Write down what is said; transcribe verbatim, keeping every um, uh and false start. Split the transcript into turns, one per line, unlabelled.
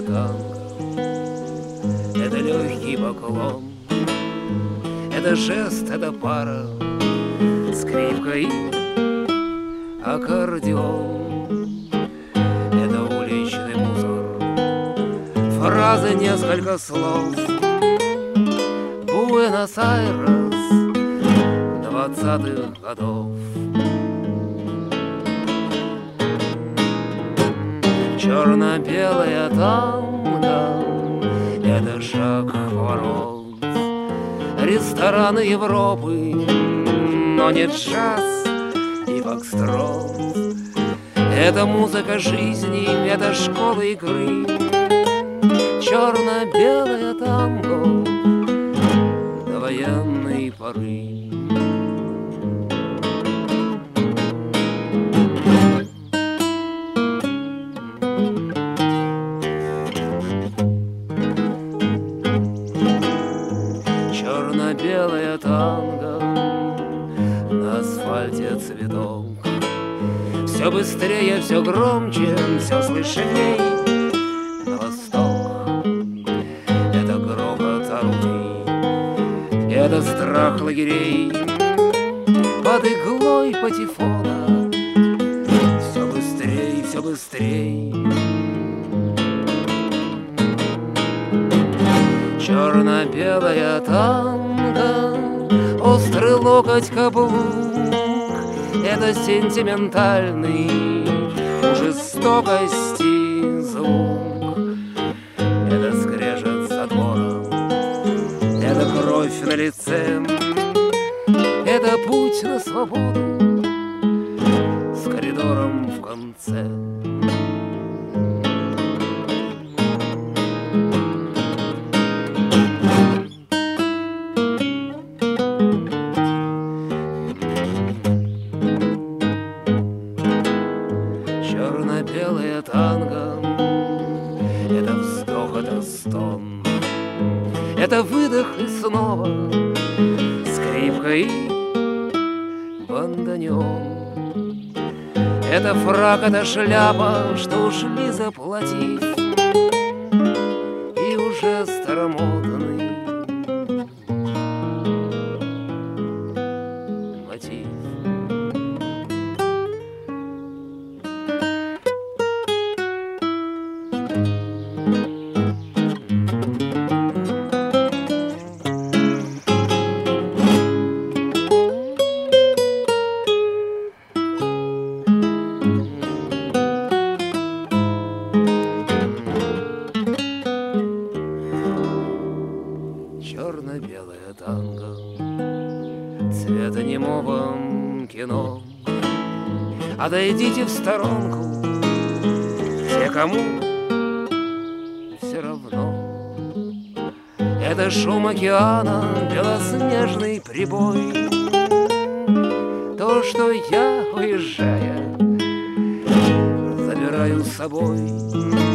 танго, это легкий поклон, это жест, это пара, скрипка и аккордеон. Это уличный мусор, фразы, несколько слов. Буэнос-Айрес двадцатых годов. Черно-белая танго, это шаг в поворот. Рестораны Европы, но не джаз и фокстрот. Это музыка жизни, это школа игры. Черно-белая танго до военной поры. Черно-белая танго, на асфальте цветок. Все быстрее, все громче, все слышней. На восток это грохот орудий, это страх лагерей. Под иглой патефона все быстрей, все быстрей. Черно-белая танго, острый локоть, каблук. Это сентиментальный у жестокости звук. Это скрежет затвора, это кровь на лице. Это путь на свободу с коридором в конце. Черно-белая танго, это вздох, это стон, это выдох и снова скрипка и бандонеон. Это фрак, это шляпа, что ушли заплатив, и уже старомодный мотив. Черно-белое танго, цвета немого кино. Отойдите в сторонку, все, кому все равно. Это шум океана, белоснежный прибой. То, что я, уезжая, забираю с собой.